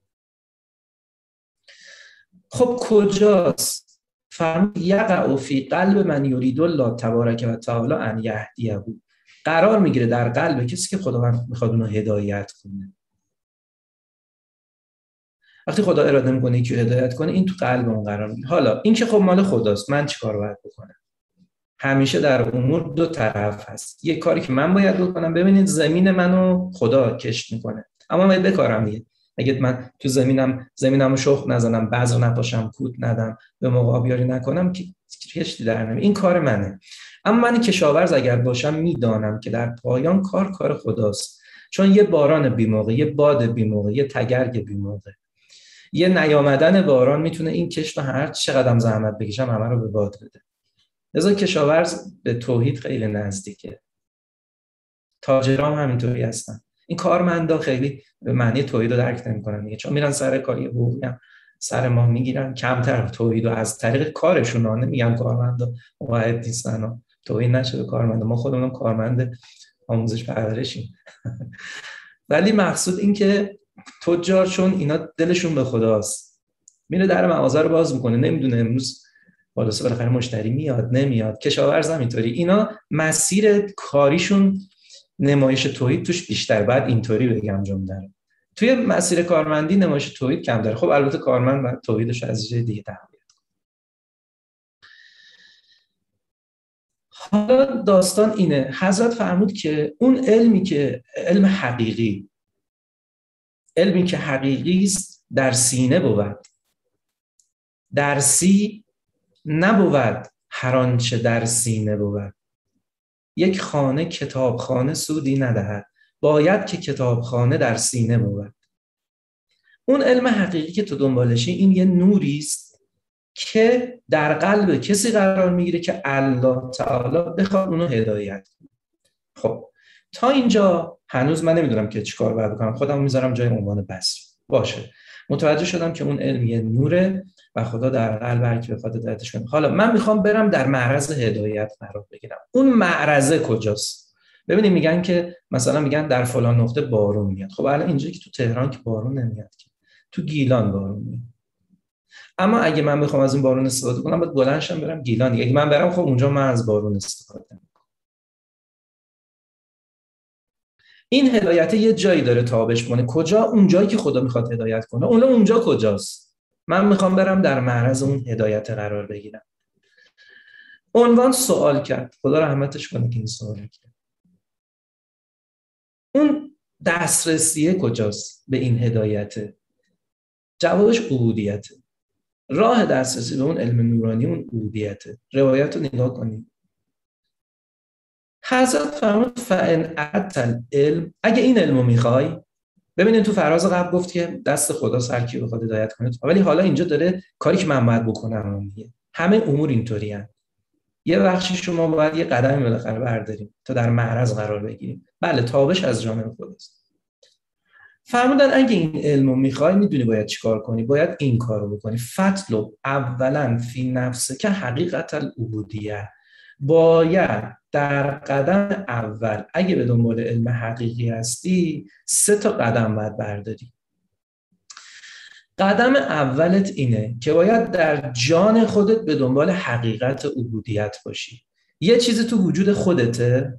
خب کجاست؟ فرمود یقع فی قلب من یرید الله تبارک و تعالی ان یهدیه، قرار میگیره در قلب کسی که خداوند میخواد اونو هدایت کنه. وقتی خدا اراده میکنه که هدایت کنه، این تو قلب اون قرار میگیره. حالا این که خب مال خداست، من چیکار باید بکنم؟ همیشه در امور دو طرف هست. یه کاری که من باید بکنم، ببینید زمین منو خدا کشت میکنه، اما باید بکارم دیگه. اگه من تو زمینمو شخم نزنم، بذر نپاشم، کود ندم، به موقع آبیاری نکنم که کشتی در نمیاد. این کار منه. اما من کشاورز اگر باشم میدانم که در پایان کار خداست. چون یه باران بی‌موقع، یه باد بی‌موقع، یه تگرگ بی‌موقع، یه نیامدن باران میتونه این کشت رو هر چقدر زحمت بکشم همه رو به باد بده. لذا کشاورز به توحید خیلی نزدیکه. تاجرام همینطوری هستن. این کارمندا خیلی به معنی توحید رو درک نمی‌کنن دیگه، چون میرن سر کاری حقوقی هم سر ما میگیرن، کمتر توحید رو از طریق کارشون نمیگن. کارمندا موحد نیستن، توحید نشه به کارمندا. ما خودمون کارمند آموزش پرورشیم. ولی مقصود این که تجار، چون اینا دلشون به خداست، میره در مغازه رو باز میکنه، نمیدونه امروز بالاخره بالاخره مشتری میاد نمیاد. کشاورز هم اینطوری، اینا مسیر کاریشون نمایش توحید توش بیشتر. بعد اینطوری بگم جمله رو، توی مسیر کارمندی نمایش توحید کم داره. خب البته کارمند بعد توحیدش از جای دیگه تقویت. حالا داستان اینه، حضرت فرمود که اون علمی که علم حقیقی، علمی که حقیقی است در سینه بود، درسی نبود هر آنچه در سینه بود. یک خانه کتابخانه سودی ندهد، باید که کتابخانه در سینه بود. اون علم حقیقی که تو دنبالشی، این یه نوری است که در قلب کسی قرار میگیره که الله تعالی بخواد اونو هدایت کنه. خب تا اینجا هنوز من نمیدونم که چیکار باید بکنم، خودم میذارم جای عنوان بصری. باشه، متوجه شدم که اون علم یه نوره و خدا در قلب هر کی بخواد هدایتش کنه. حالا من میخوام برم در معرض هدایت قرار بگیرم. اون معرضه کجاست؟ ببینید میگن که مثلا میگن در فلان نقطه بارون میاد. خب الان اینجا که تو تهران که بارون نمیاد، که تو گیلان بارون میاد. اما اگه من بخوام از این بارون استفاده کنم، باید بلند شم برم گیلان. اگه من برم، خب اونجا من از بارون استفاده کنم. این هدایت یه جایی داره تابش کنه. کجا؟ اون جایی که خدا میخواد هدایت کنه. اونجا کجاست؟ من میخوام برم در معرض اون هدایت قرار بگیرم. عنوان سوال کرد، خدا رحمتش کنه که این سوال کرد. اون دسترسیه کجاست به این هدایت؟ جوابش عبودیته. راه دسترسی به اون علم نورانی اون عبودیته. روایت رو نگاه کنید. حضرت فرمود فَإِنْ أَتَى الْعِلْمَ، اگه این علمو میخوای، ببینید تو فراز قبل گفت که دست خدا سر کی بخواد هدایت کنه، ولی حالا اینجا داره کاری که من باید بکنم میگه. همه امور اینطوری هست. یه بخشی شما باید یه قدمی بالاخره برداریم تا در معرض قرار بگیریم. بله، تابش از جانب خداست. فرمودن اگه این علمو میخوای، میدونی باید چیکار کنی؟ باید این کارو بکنی. فَاطْلُبْ اولا فی نفسک حقیقت العبودیه، باید در قدم اول اگه به دنبال علم حقیقی هستی 3 تا قدم باید برداری. قدم اولت اینه که باید در جان خودت به دنبال حقیقت عبودیت باشی. یه چیزی تو وجود خودته،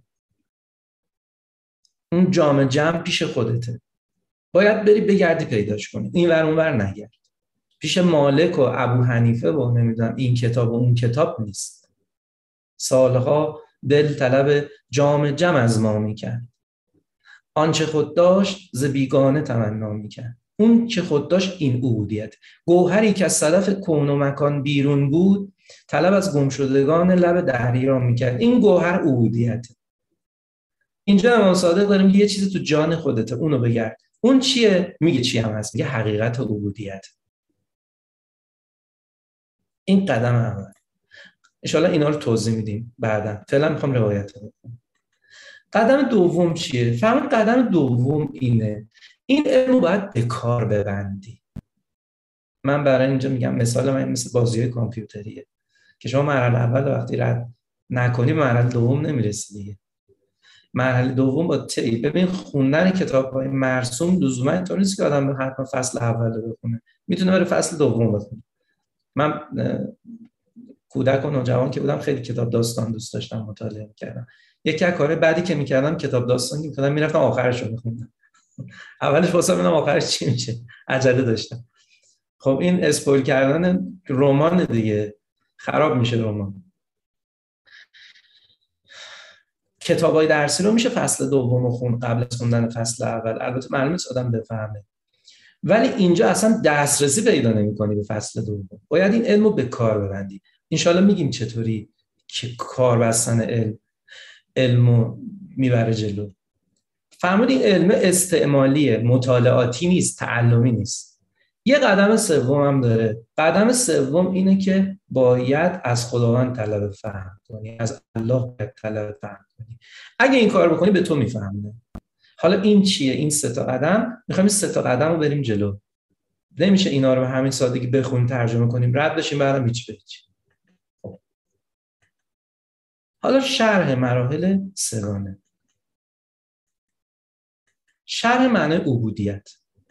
اون جام جمع پیش خودته، باید بری بگردی پیداش کنی، این ور اون ور نگرد. پیش مالک و ابو حنیفه و نمیدونم این کتاب و اون کتاب نیست. سالها دل طلب جام جمع از ما میکرد، آنچه خود داشت ز بیگانه تمنا میکرد. اون که خود داشت این عبودیت. گوهری که از صدف کون و مکان بیرون بود، طلب از گمشدگان لب دریا میکرد. این گوهر عبودیت. اینجا امام صادق داریم یه چیزی تو جان خودته، اونو بگرد. اون چیه؟ میگه چی هم هست؟ میگه حقیقت عبودیت. این قدم اول. انشالله اینا رو توضیح میدیم بعدا. فعلا میخوام روایت رو بکنم. قدم دوم چیه؟ فهمید قدم دوم اینه، این علم باید به کار ببندی. من برای اینجا میگم مثال من مثل بازی‌های کامپیوتریه که شما مرحله اول وقتی رد نکنی به مرحله دوم نمیرسی دیگه. مرحله دوم با ببین خوندن کتاب‌های مرسوم لزوما اینطور نیست که آدم حتما فصل اول رو بخونه، میتونه بره فصل دوم بخونه. من کودک و نوجوان که بودم خیلی کتاب داستان دوست داشتم، مطالعه می‌کردم. یکی از کارهای بعدی که می‌کردم کتاب داستان می‌خوندم، میرفتم آخرش رو می‌خوندم. اولش واسه ببینم آخرش چی میشه، عجله داشتم. خب این اسپویل کردن رمان دیگه، خراب میشه رمان. کتابای درسی رو میشه فصل دوم خون قبل از خوندن فصل اول، البته معلومه نیست آدم بفهمه، ولی اینجا اصلا دسترسی پیدا نمی‌کنی به فصل دوم. باید این علمو به کار ببندی. انشالله میگیم چطوری که کار بستن علمو میبره جلو. فهمید این علم استعمالیه، مطالعاتی نیست، تعلمی نیست. یه قدم سوم هم داره. قدم سوم اینه که باید از خداوند طلب فهم کنی، از الله باید طلب فهم کنی. اگه این کار بکنی به تو میفهمه. حالا این چیه؟ این 3 تا قدم. میخوایم این 3 تا قدم رو بریم جلو. نمیشه اینا رو به همین سادگی بخونیم ترجمه کنیم رد بشیم بعدم هیچ به هیچ. حالا شرح مراحل سگانه. شرح معنی عبودیت.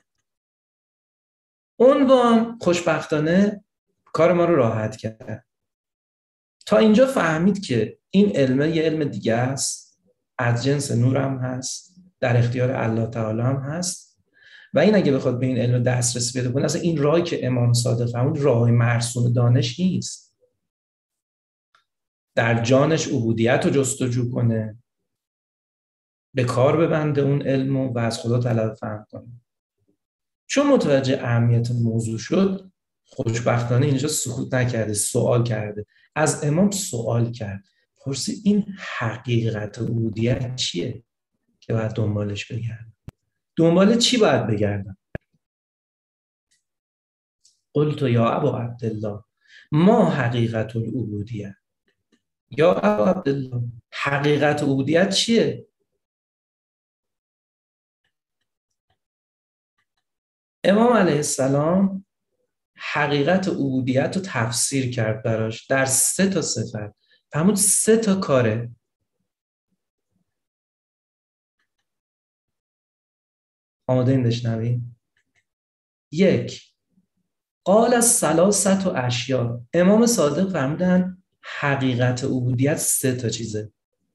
عنوان خوشبختانه کار ما رو راحت کرد. تا اینجا فهمید که این علم یه علم دیگه است، از جنس نور هم هست، در اختیار الله تعالی هم هست و این اگه بخواد به این علم دسترسی پیدا کنه، اصلا این راهی که امام صادق فرمود راه مرسوم دانش نیست. در جانش عبودیت رو جستجو کنه، به کار ببنده اون علم و از خدا طلب فهم کنه. چون متوجه اهمیت موضوع شد، خوشبختانه اینجا سکوت نکرده، سوال کرده. از امام سوال کرد، پرسید این حقیقت عبودیت چیه که باید دنبالش بگردم؟ دنبال چی باید بگردم؟ قلت یا ابا عبدالله ما حقیقت العبودیه. یا ابا عبدالله حقیقت عبودیت چیه؟ امام علیه السلام حقیقت عبودیت رو تفسیر کرد براش در 3 تا صفت. فرمود 3 تا کاره. آماده این بشنویم؟ 1 قال از 3 اشیاء. امام صادق فرمودن حقیقت عبودیت 3 تا چیزه.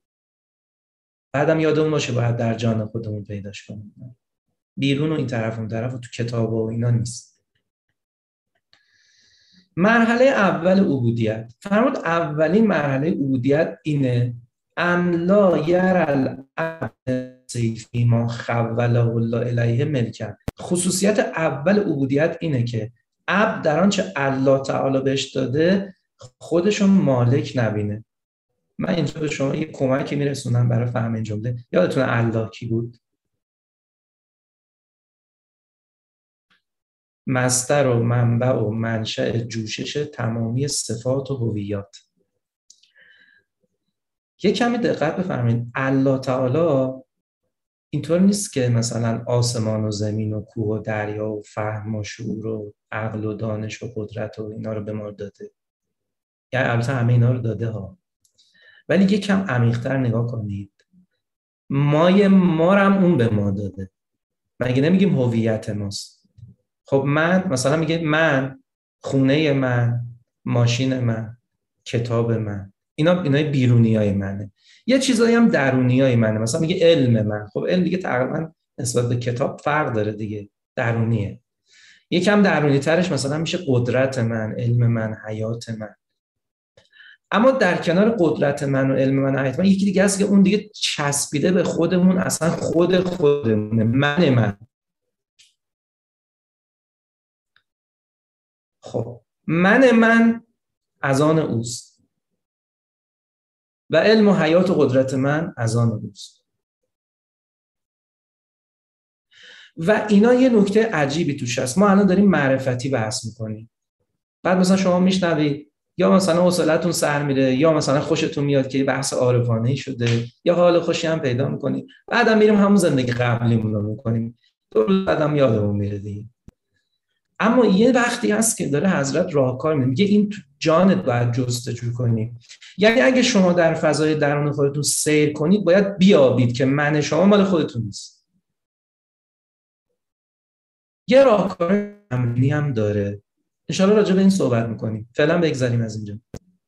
بعدم یادمون باشه باید در جان خودمون پیداش کنیم، بیرون و این طرف اون طرف و تو کتاب و اینا نیست. مرحله اول عبودیت فرمود اولین مرحله عبودیت اینه ان لا یرى العبد فی ما خوله الله الیه ملکا. خصوصیت اول عبودیت اینه که عبد در آنچه الله تعالی بهش داده خودشو مالک نبینه. من اینجا به شما یه کمکی میرسونم برای فهم این جمله. یادتونه الله کی بود؟ مصدر و منبع و منشأ جوشش تمامی صفات و هویات. یه کمی دقت بفرمایید، الله تعالی اینطور نیست که مثلا آسمان و زمین و کوه و دریا و فهم و شعور و عقل و دانش و قدرت و اینا رو به ما داده. یعنی البته همه اینا رو داده ها، ولی یکم عمیق‌تر نگاه کنید. ما هم اون به ما داده. مگه نمیگیم هویت ماست؟ خب من مثلا میگه من، خونه من، ماشین من، کتاب من، اینای بیرونیای منه. یه چیزایی هم درونیای منه. مثلا میگه علم من. خب علم دیگه تقریبا نسبت به کتاب فرق داره دیگه، درونیه. یکم درونی ترش مثلا میشه قدرت من، علم من، حیات من. اما در کنار قدرت من و علم من و حیات من یکی دیگه هست که اون دیگه چسبیده به خودمون، اصلا خودمونه، من. خب من از آن اوست و علم و حیات و قدرت من از آن اوست. و اینا یه نکته عجیبی توش هست. ما الان داریم معرفتی بحث میکنیم، بعد مثلا شما میشنوید یا مثلا حوصلتون سر میره یا مثلا خوشتون میاد که بحث عارفانه‌ای شده یا حال خوشی هم پیدا میکنیم، بعدم میریم همون زندگی قبلیمون رو میکنیم، بعدم یادمون میره دیگه. اما یه وقتی هست که داره حضرت راهکار میگه این جانت باید جستجو کنی. یعنی اگه شما در فضای درون خودتون سیر کنید باید بیابید که من شما مال خودتون نیست. یه راهکار عملی هم داره، انشاءالله راجع به این صحبت میکنیم. فعلا بگذاریم از اینجا.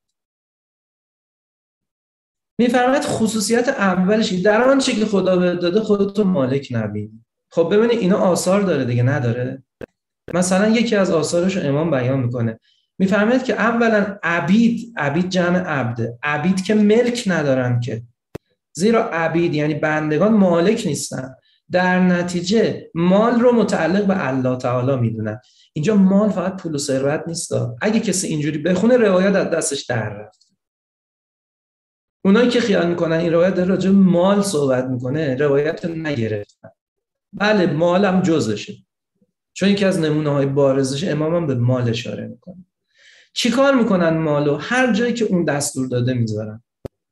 میفرماید خصوصیت اولش در آنچه که خدا بهت داده خودتو مالک نبین. خب ببینید اینا آثار داره دیگه، نداره؟ مثلا یکی از آثارش رو امام بیان میکنه، میفرماید که اولا عبید جمع عبده، عبید که ملک ندارن که، زیرا عبید یعنی بندگان مالک نیستن، در نتیجه مال رو متعلق به الله تعالی میدونن. اینجا مال فقط پول و ثروت نیست. اگه کسی اینجوری بخونه روایت از دستش در رفت. اونایی که خیال میکنن این روایت در راجع به مال صحبت میکنه روایت رو نگرفتن. بله مال هم جزشه، چون یکی از نمونه‌های بارزش امام هم به مال اشاره میکنه. چی کار میکنن مالو؟ هر جایی که اون دستور داده میذارن.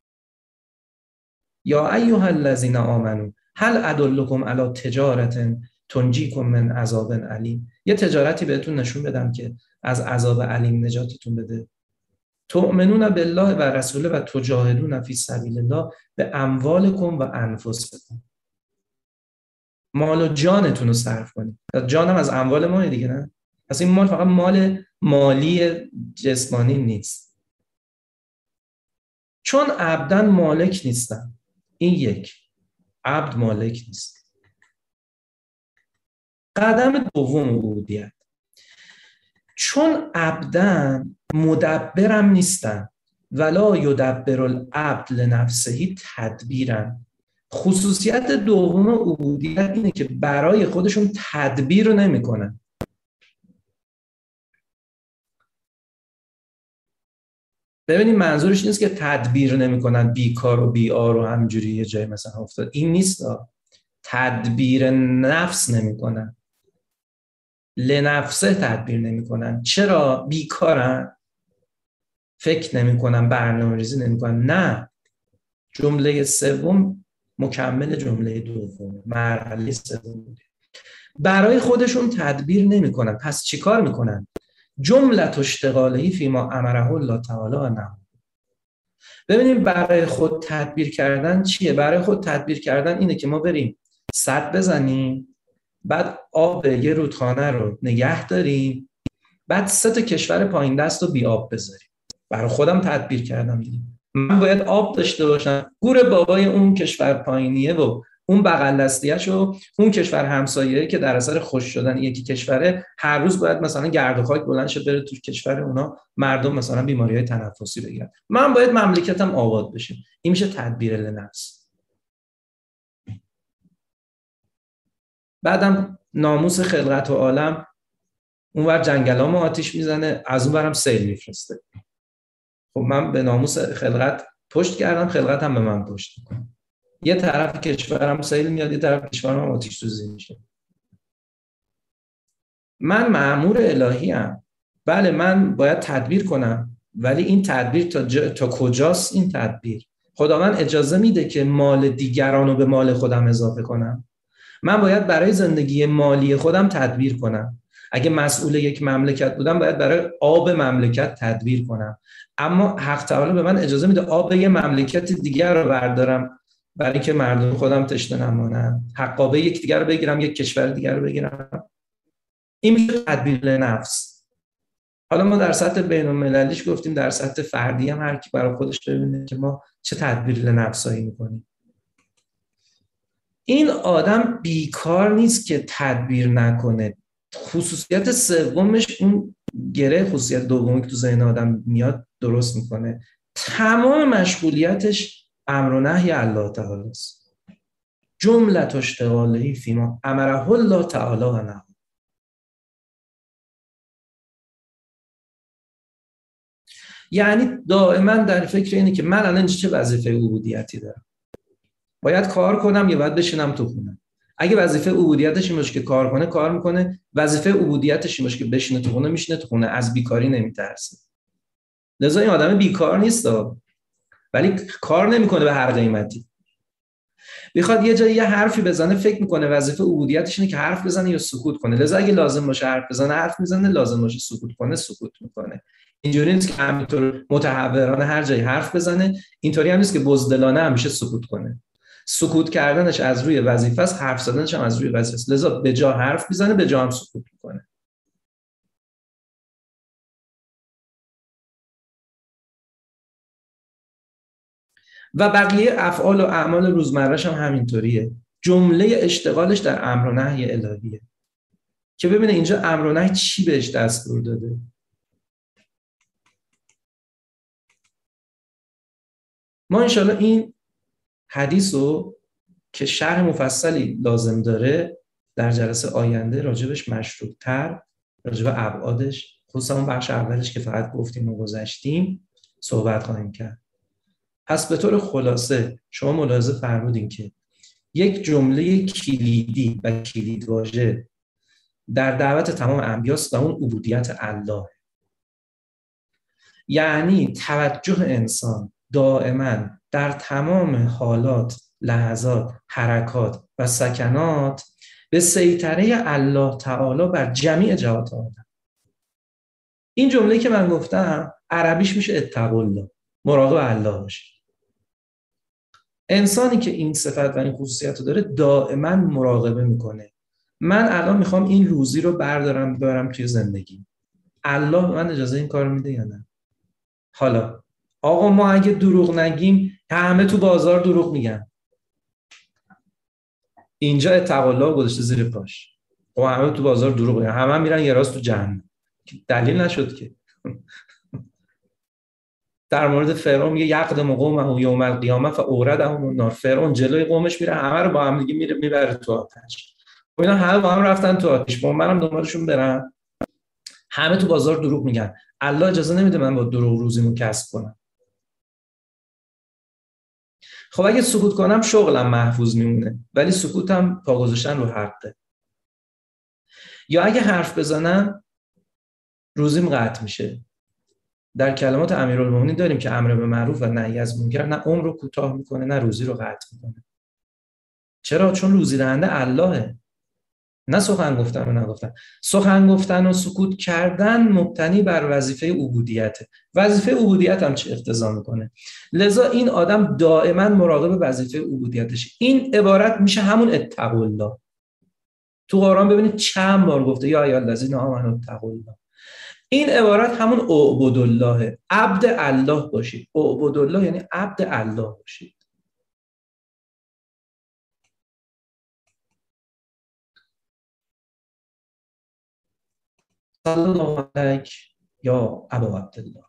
یا ایها الذین آمنو هل ادلکم علی تجارت تنجیکم من عذاب علیم. یه تجارتی بهتون نشون بدم که از عذاب علیم نجاتتون بده. تؤمنون بالله و رسوله و تجاهدون فی سبیل الله به اموالکم و انفسکم. مال و جانتون رو صرف کنید. جانم از اموال ما دیگه، نه؟ پس این مال فقط مال مالی جسمانی نیست. چون عبدن مالک نیستن. این یک، عبد مالک نیست. قدم دوم عبودیت، چون عبدن مدبرم نیستن، ولا یدبر العبد لنفسه تدبیرن. خصوصیت دوم عبودیت اینه که برای خودشون تدبیر رو نمی کنن. ببینید منظورش نیست که تدبیر نمی کنن، بیکار و بیار و همجوری یه جای مثلا افتاد. این نیست. تدبیر نفس نمی کنن، لنفسه تدبیر نمی کنن. چرا؟ بیکارن، فکر نمی کنن، برنامه‌ریزی نمی کنن. نه، جمله سوم مکمل جمله دوم، مرحله سوم. برای خودشون تدبیر نمی کنن. پس چی کار می کنن؟ جملت اشتغالهی فیما امره الله تعالی و نهی. ببینیم برای خود تدبیر کردن چیه؟ برای خود تدبیر کردن اینه که ما بریم سد بزنیم، بعد آب یه رودخانه رو نگه داریم، بعد 3 کشور پایین دست رو بی آب بذاریم. برای خودم تدبیر کردم دیگه. من باید آب داشته باشم، گور بابای اون کشور پایینیه و اون بغل دستیش و اون کشور همسایه‌ای که در اثر خشک شدن یکی کشوره هر روز باید مثلا گرد و خاک بلند شه بره تو کشور اونا، مردم مثلا بیماری‌های تنفسی بگیرن. من باید مملکتم آباد بشه. این میشه تدبیر لنفس. بعدم ناموس خلقت و عالم، اونور جنگلامو آتیش میزنه، از اونورم سیل میفرسته. خب من به ناموس خلقت پشت کردم، خلقت هم به من پشت میکنه. یه طرف کشورم سیل میاد، یه طرف کشورم آتیش سوزی میشه. من مأمور الهی ام. بله من باید تدبیر کنم، ولی این تدبیر تا کجاست؟ این تدبیر خداوند اجازه میده که مال دیگران رو به مال خودم اضافه کنم؟ من باید برای زندگی مالی خودم تدبیر کنم، اگه مسئول یک مملکت بودم باید برای آب مملکت تدبیر کنم، اما حق تعالی به من اجازه میده آب یه مملکت دیگر رو بردارم برای که مردم خودم تشنه نمونن، حق آب یک دیگر رو بگیرم، یک کشور دیگر رو بگیرم. این میشه تدبیر نفس. حالا ما در سطح بین‌المللیش گفتیم، در سطح فردی هم هر کی برای خودش ببینه که ما چه تدبیر نفسایی میکنیم. این آدم بیکار نیست که تدبیر نکنه. خصوصیت سومش، اون گره خصوصیت دومی که تو ذهن آدم میاد درست میکنه. تمام مشغولیتش امر و نهی الله تعالی است. جملت اشتغاله فیما امره الله تعالی و نهی. یعنی دائما در فکر اینه که من الان چه وظیفه عبودیتی دارم، باید کار کنم یا باید بشینم تو خونه. اگه وظیفه عبودیتش این باشه که کار کنه کار میکنه، وظیفه عبودیتش این باشه که بشینه تو خونه میشینه تو خونه، از بیکاری نمیترسه. لذا این آدم بیکار نیست ولی کار نمیکنه به هر قیمتی. بخواد یه جایی یه حرفی بزنه فکر میکنه وظیفه عبودیتش اینه که حرف بزنه یا سکوت کنه، لذا اگه لازم باشه حرف بزنه حرف میزنه، لازم باشه سکوت کنه سکوت میکنه. اینجوری نیست که همینطور متحورانه هر جایی حرف بزنه، اینطوری هم نیست که بزدلانه همیشه سکوت کنه. سکوت کردنش از روی وظیفه است، حرف زدنش هم از روی وظیفه است. لذا به جا حرف میزنه، به جا هم سکوت میکنه. و بقیه افعال و اعمال روزمره‌اش هم همینطوریه. جمله اشتغالش در امر و نهی الهیه که ببینه اینجا امر و نهی چی بهش دستور داده. ما انشالله این حدیث رو که شرح مفصلی لازم داره در جلسه آینده راجبش مشروط‌تر، راجب ابعادش، خصوصا اون بخش اولش که فقط گفتیم و گذشتیم، صحبت خواهیم کرد. پس به طور خلاصه شما ملاحظه فرمودین که یک جمله کلیدی و کلیدواژه در دعوت تمام انبیاست و اون عبودیت الله. یعنی توجه انسان دائما در تمام حالات، لحظات، حرکات و سکنات به سیطره الله تعالی بر جمیع جهات آدم. این جمله که من گفتم عربیش میشه اتقوا الله، مراقب الله باشید. انسانی که این صفت و این خصوصیت رو داره دائما مراقبه میکنه. من الان میخوام این روزی رو ببرم توی زندگی، الله من اجازه این کار میده یا نه؟ حالا آقا ما اگه دروغ نگیم همه تو بازار دروغ میگن، اینجا اتقوا الله گذاشته زیر پاش. خب همه تو بازار دروغ میگن، همه میرن یه راست تو جهنم. دلیل نشد که. در مورد فرعون میگه یقدم قومه یوم القیامه فاوردهم النار. فرعون جلوی قومش میره، همه رو با هم دیگه میبره تو آتش. و اینا همه با هم رفتن تو آتش، با منم دنبالشون برم. همه تو بازار دروغ میگن، الله اجازه نمیده من با دروغ روزیمو کسب کنم. خب اگه سکوت کنم شغلم محفوظ میمونه، ولی سکوتم پا گذاشتن رو حقه. یا اگه حرف بزنم روزیم قطع میشه. در کلمات امیرالمومنین داریم که امر به معروف و نهی از منکر نه عمر رو کوتاه میکنه نه روزی رو قطع میکنه. چرا؟ چون روزی دهنده اللهه، نه سخن گفتن و نگفتن. سخن گفتن و سکوت کردن مبتنی بر وظیفه عبودیته. وظیفه عبودیت هم چه اقتضا میکنه؟ لذا این آدم دائما مراقب وظیفه عبودیتش. این عبارت میشه همون اتقوا الله. تو قرآن ببینید چند بار گفته یا ایها الذین آمنوا اتقوا الله. این عبارت همون اعبد الله، عبد الله باشید. اعبد الله یعنی عبد الله باشید. صلی الله علیک یا ابا عبدالله.